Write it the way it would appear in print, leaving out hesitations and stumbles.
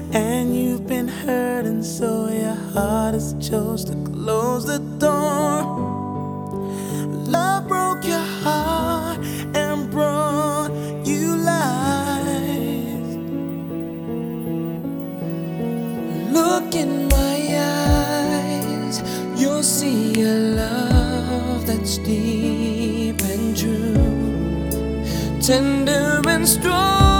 And you've been hurting, so your heart has chose to close the door. Love broke your heart and brought you lies. Look in my eyes, you'll see a love that's deep and true, tender and strong.